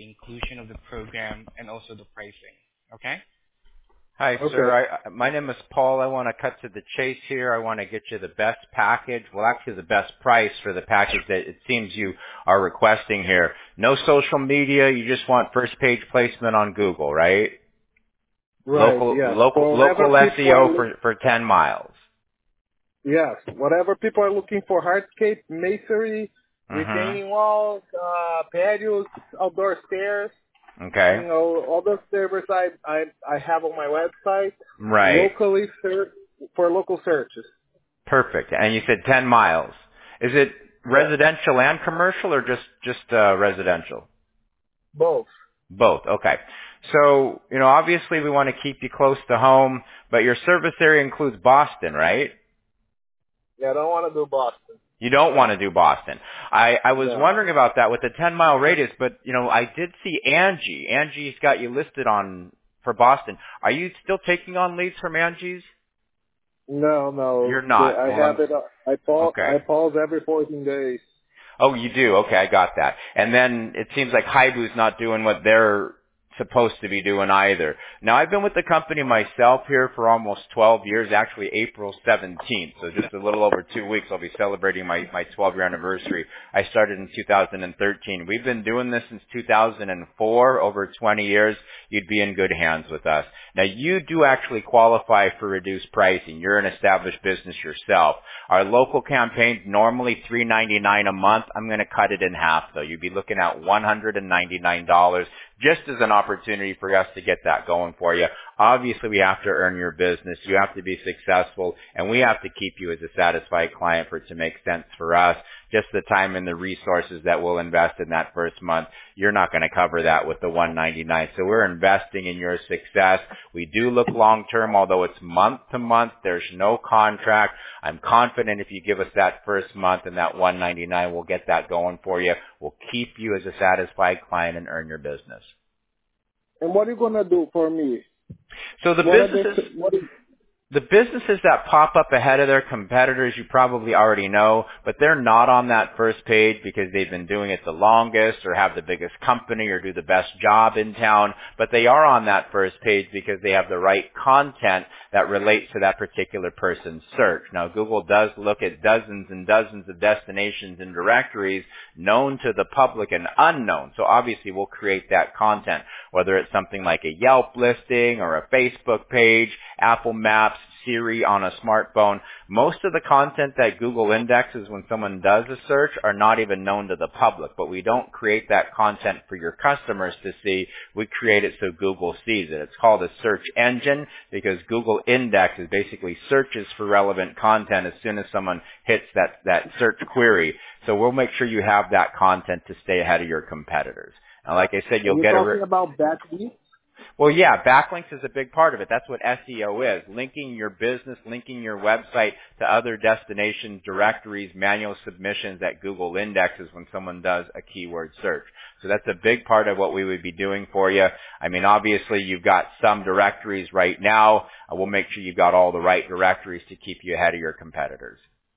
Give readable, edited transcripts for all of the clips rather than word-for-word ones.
the inclusion of the program and also the pricing. Okay? Hi, Okay. sir. My name is Paul. I want to cut to the chase here. I want to get you the best package. Well, actually, the best price for the package that it seems you are requesting here. No social media. You just want first page placement on Google, right? Right, yes. Local SEO for 10 miles. Yes. Whatever people are looking for, hardscape, masonry, retaining walls, patios, outdoor stairs. Okay. You know, all the servers I have on my website. Right. Locally for local searches. Perfect. And you said 10 miles. Is it residential and commercial or just residential? Both. Both. Okay. So, obviously we want to keep you close to home, but your service area includes Boston, right? Yeah, I don't want to do Boston. You don't want to do Boston. I was wondering about that with the 10-mile radius, but, I did see Angie. Angie's got you listed for Boston. Are you still taking on leads from Angie's? No. You're not. I have it. I pause every 14 days. Oh, you do? Okay, I got that. And then it seems like Haibu's not doing what they're supposed to be doing either. Now, I've been with the company myself here for almost 12 years, actually April 17th. So just a little over 2 weeks, I'll be celebrating my 12-year anniversary. I started in 2013. We've been doing this since 2004, over 20 years. You'd be in good hands with us. Now, you do actually qualify for reduced pricing. You're an established business yourself. Our local campaign's normally $3.99 a month. I'm going to cut it in half, though. You'd be looking at $199, just as an opportunity for us to get that going for you. Obviously, we have to earn your business. You have to be successful, and we have to keep you as a satisfied client for it to make sense for us. Just the time and the resources that we'll invest in that first month, you're not going to cover that with the $199. So we're investing in your success. We do look long term, although it's month to month. There's no contract. I'm confident if you give us that first month and that $199, we'll get that going for you. We'll keep you as a satisfied client and earn your business. And what are you going to do for me? So the businesses that pop up ahead of their competitors, you probably already know, but they're not on that first page because they've been doing it the longest or have the biggest company or do the best job in town, but they are on that first page because they have the right content that relates to that particular person's search. Now, Google does look at dozens and dozens of destinations and directories known to the public and unknown, so obviously we'll create that content, whether it's something like a Yelp listing or a Facebook page, Apple Maps, Siri on a smartphone. Most of the content that Google indexes when someone does a search are not even known to the public, but we don't create that content for your customers to see. We create it so Google sees it. It's called a search engine because Google indexes, basically searches for relevant content as soon as someone hits that search query. So we'll make sure you have that content to stay ahead of your competitors. Now, like I said, you'll get talking about backlinks? Well, yeah, backlinks is a big part of it. That's what SEO is. Linking your business, linking your website to other destinations, directories, manual submissions that Google indexes when someone does a keyword search. So that's a big part of what we would be doing for you. I mean, obviously, you've got some directories right now. We'll make sure you've got all the right directories to keep you ahead of your competitors.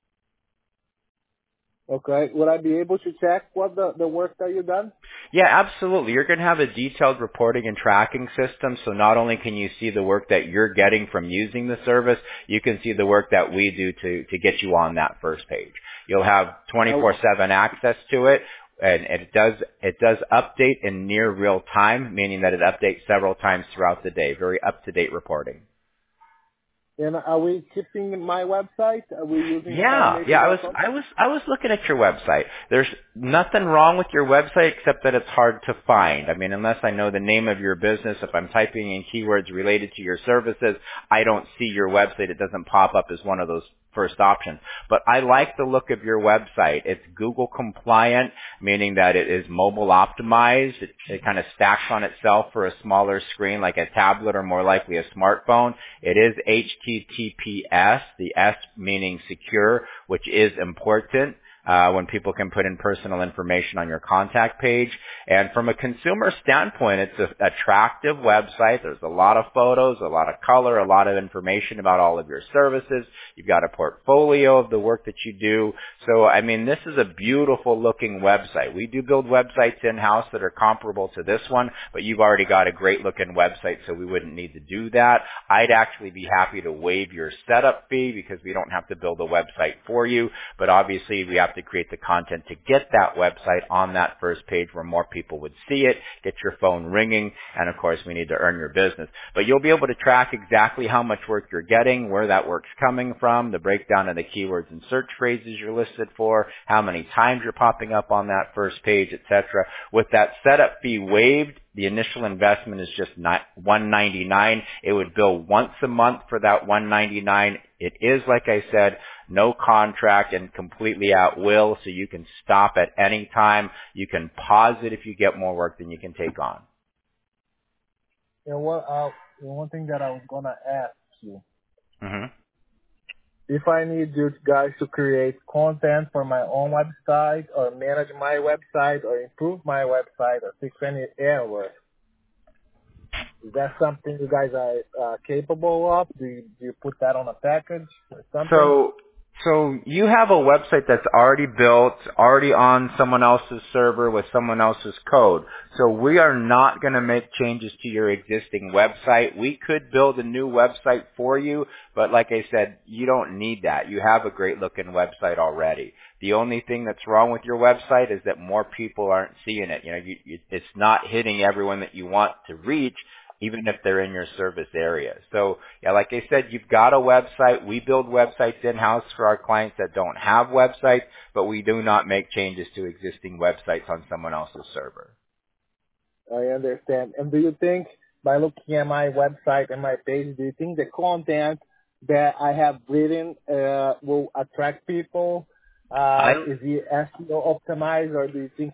Okay. Would I be able to check what the work that you've done? Yeah, absolutely. You're going to have a detailed reporting and tracking system, so not only can you see the work that you're getting from using the service, you can see the work that we do to get you on that first page. You'll have 24/7 access to it, and it does update in near real time, meaning that it updates several times throughout the day. Very up-to-date reporting. And are we keeping my website? Are we using? Yeah. I was looking at your website. There's nothing wrong with your website except that it's hard to find. I mean, unless I know the name of your business, if I'm typing in keywords related to your services, I don't see your website. It doesn't pop up as one of those first options. But I like the look of your website. It's Google compliant, meaning that it is mobile optimized. It kind of stacks on itself for a smaller screen like a tablet or more likely a smartphone. It is HTTPS, the S meaning secure, which is important. when people can put in personal information on your contact page. And from a consumer standpoint, it's an attractive website. There's a lot of photos, a lot of color, a lot of information about all of your services. You've got a portfolio of the work that you do. So, I mean, this is a beautiful looking website. We do build websites in-house that are comparable to this one, but you've already got a great looking website, so we wouldn't need to do that. I'd actually be happy to waive your setup fee because we don't have to build a website for you, but obviously we have to create the content to get that website on that first page where more people would see it, get your phone ringing, and of course we need to earn your business. But you'll be able to track exactly how much work you're getting, where that work's coming from, the breakdown of the keywords and search phrases you're listed for, how many times you're popping up on that first page, etc. With that setup fee waived, the initial investment is just $199. It would bill once a month for that $199. It is, like I said, no contract and completely at will, so you can stop at any time. You can pause it if you get more work than you can take on. And one thing that I was gonna ask you, Mm-hmm. if I need you guys to create content for my own website, or manage my website, or improve my website, or fix any error, is that something you guys are capable of? Do you put that on a package or something? So you have a website that's already built, already on someone else's server with someone else's code. So we are not going to make changes to your existing website. We could build a new website for you, but like I said, you don't need that. You have a great looking website already. The only thing that's wrong with your website is that more people aren't seeing it. You know, it's not hitting everyone that you want to reach, even if they're in your service area. So, yeah, like I said, you've got a website. We build websites in-house for our clients that don't have websites, but we do not make changes to existing websites on someone else's server. I understand. And do you think, by looking at my website and my page, do you think the content that I have written will attract people? Is it SEO optimized, or do you think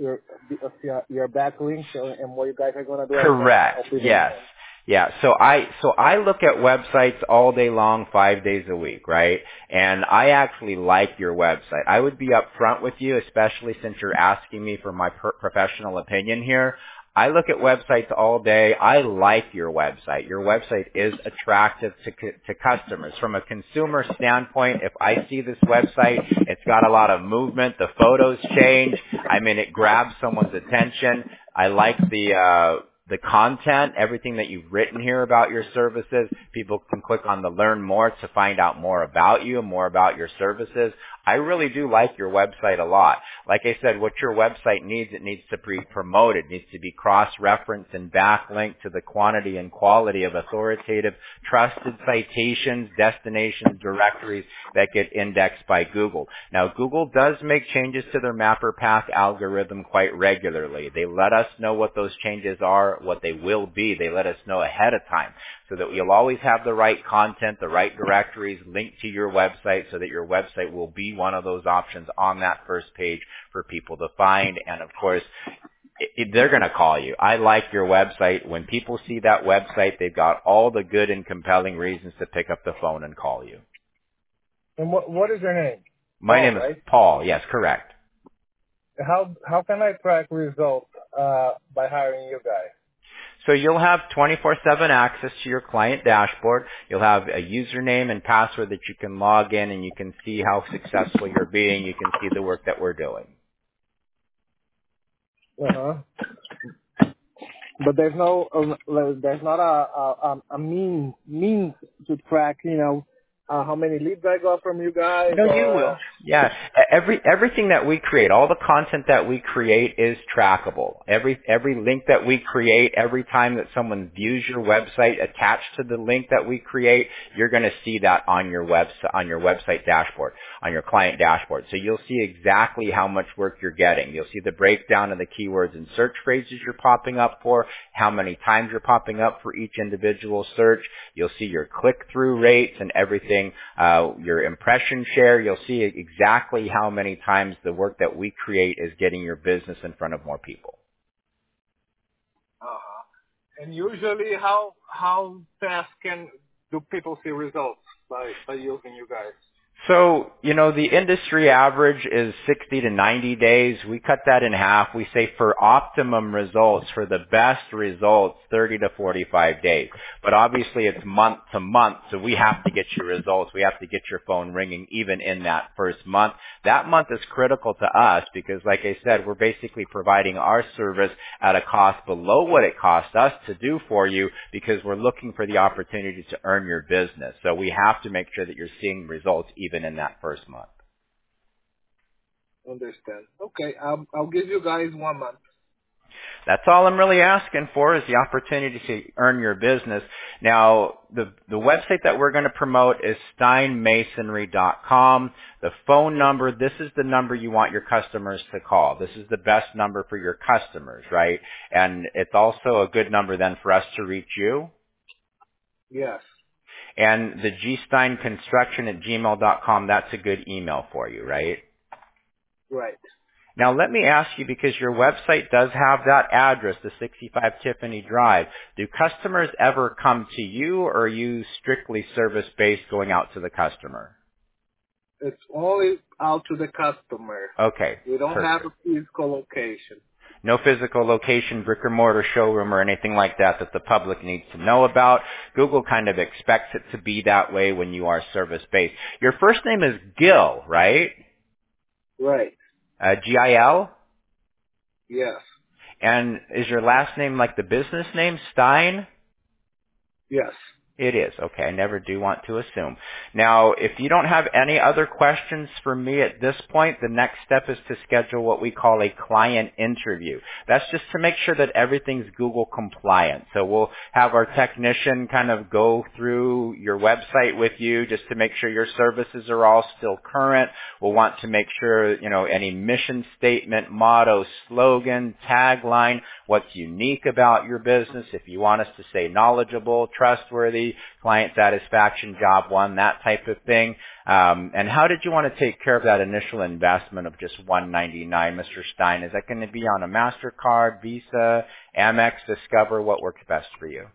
your backlinks and what you guys are gonna do? Correct. Yes. Yeah. So I look at websites all day long, 5 days a week, right? And I actually like your website. I would be upfront with you, especially since you're asking me for my professional opinion here. I look at websites all day. I like your website. Your website is attractive to customers. From a consumer standpoint, if I see this website, it's got a lot of movement. The photos change. I mean, it grabs someone's attention. I like the content, everything that you've written here about your services. People can click on the learn more to find out more about you and more about your services. I really do like your website a lot. Like I said, what your website needs, it needs to be promoted. It needs to be cross-referenced and backlinked to the quantity and quality of authoritative, trusted citations, destinations, directories that get indexed by Google. Now, Google does make changes to their mapper path algorithm quite regularly. They let us know what those changes are, what they will be. They let us know ahead of time, so that you'll always have the right content, the right directories linked to your website, so that your website will be one of those options on that first page for people to find. And of course, they're going to call you. I like your website. When people see that website, they've got all the good and compelling reasons to pick up the phone and call you. And what is your name? My Paul, name is right? Paul. Yes, correct. How can I track results by hiring you guys? So you'll have 24/7 access to your client dashboard. You'll have a username and password that you can log in, and you can see how successful you're being. You can see the work that we're doing. Uh-huh. But there's not a means to track, how many leads I got from you guys, No, you will. or Yeah, everything that we create, all the content that we create is trackable. Every link that we create, every time that someone views your website attached to the link that we create, you're going to see that on your website dashboard, on your client dashboard. So you'll see exactly how much work you're getting. You'll see the breakdown of the keywords and search phrases you're popping up for, how many times you're popping up for each individual search. You'll see your click-through rates and everything. Your impression share, you'll see exactly how many times the work that we create is getting your business in front of more people. and usually how fast do people see results by using you guys? So, the industry average is 60 to 90 days. We cut that in half. We say for optimum results, for the best results, 30 to 45 days. But obviously it's month to month, so we have to get your results. We have to get your phone ringing even in that first month. That month is critical to us because, like I said, we're basically providing our service at a cost below what it costs us to do for you because we're looking for the opportunity to earn your business. So we have to make sure that you're seeing results even in that first month. Understand. Okay, I'll give you guys 1 month. That's all I'm really asking for is the opportunity to earn your business. Now, the website that we're going to promote is steinmasonry.com. The phone number, this is the number you want your customers to call. This is the best number for your customers, right? And it's also a good number then for us to reach you. Yes. And the gsteinconstruction@gmail.com, that's a good email for you, right? Right. Now let me ask you, because your website does have that address, the 65 Tiffany Drive, do customers ever come to you or are you strictly service-based going out to the customer? It's only out to the customer. Okay. We don't Perfect. have a physical location. No physical location, brick or mortar showroom or anything like that that the public needs to know about. Google kind of expects it to be that way when you are service-based. Your first name is Gil, right? Right. Gil? Yes. And is your last name like the business name, Stein? Yes. It is. Okay. I never do want to assume. Now, if you don't have any other questions for me at this point, the next step is to schedule what we call a client interview. That's just to make sure that everything's Google compliant. So we'll have our technician kind of go through your website with you just to make sure your services are all still current. We'll want to make sure, any mission statement, motto, slogan, tagline, what's unique about your business. If you want us to say knowledgeable, trustworthy, client satisfaction, job one, that type of thing. And how did you want to take care of that initial investment of just $199, Mr. Stein? Is that going to be on a MasterCard, Visa, Amex, Discover? What works best for you?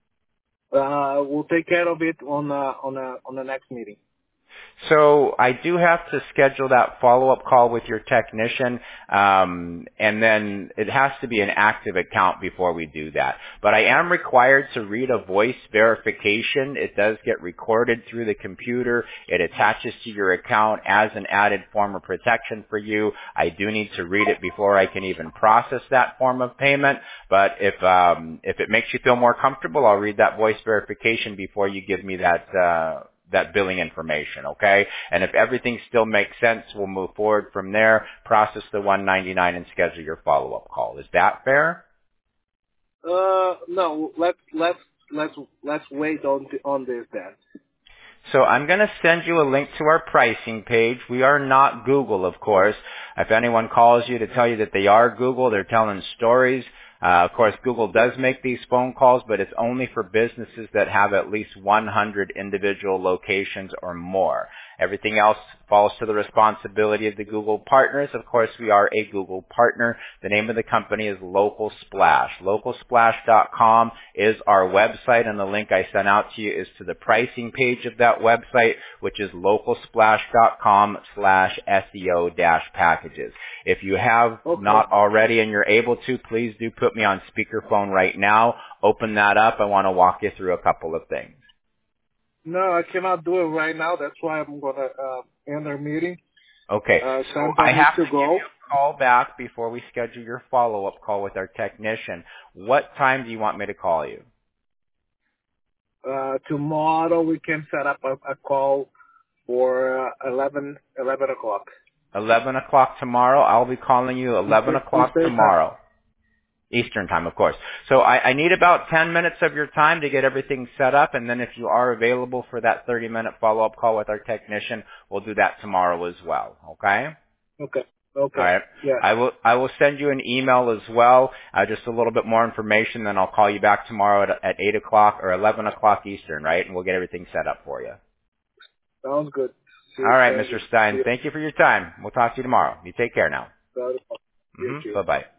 We'll take care of it on the next meeting. So I do have to schedule that follow-up call with your technician, and then it has to be an active account before we do that. But I am required to read a voice verification. It does get recorded through the computer. It attaches to your account as an added form of protection for you. I do need to read it before I can even process that form of payment. But if it makes you feel more comfortable, I'll read that voice verification before you give me that billing information, okay? And if everything still makes sense, we'll move forward from there, process the $199 and schedule your follow-up call. Is that fair? No, let's wait on this then. So I'm going to send you a link to our pricing page. We are not Google, of course. If anyone calls you to tell you that they are Google, they're telling stories. Of course, Google does make these phone calls, but it's only for businesses that have at least 100 individual locations or more. Everything else falls to the responsibility of the Google partners. Of course, we are a Google partner. The name of the company is Local Splash. LocalSplash.com is our website, and the link I sent out to you is to the pricing page of that website, which is localsplash.com/SEO-packages. If you have not already and you're able to, please do put me on speakerphone right now. Open that up. I want to walk you through a couple of things. No, I cannot do it right now. That's why I'm going to end our meeting. Okay. So I have to go. Give you a call back before we schedule your follow-up call with our technician. What time do you want me to call you? Tomorrow we can set up a call for 11 o'clock. 11 o'clock tomorrow. I'll be calling you 11 o'clock tomorrow. Eastern time, of course. So I need about 10 minutes of your time to get everything set up, and then if you are available for that 30-minute follow-up call with our technician, we'll do that tomorrow as well, okay? Okay. All right. Yeah. I will send you an email as well, just a little bit more information, then I'll call you back tomorrow at 8 o'clock or 11 o'clock Eastern, right? And we'll get everything set up for you. Sounds good. All right, Mr. Stein. Thank you for your time. We'll talk to you tomorrow. You take care now. Bye-bye. Bye-bye.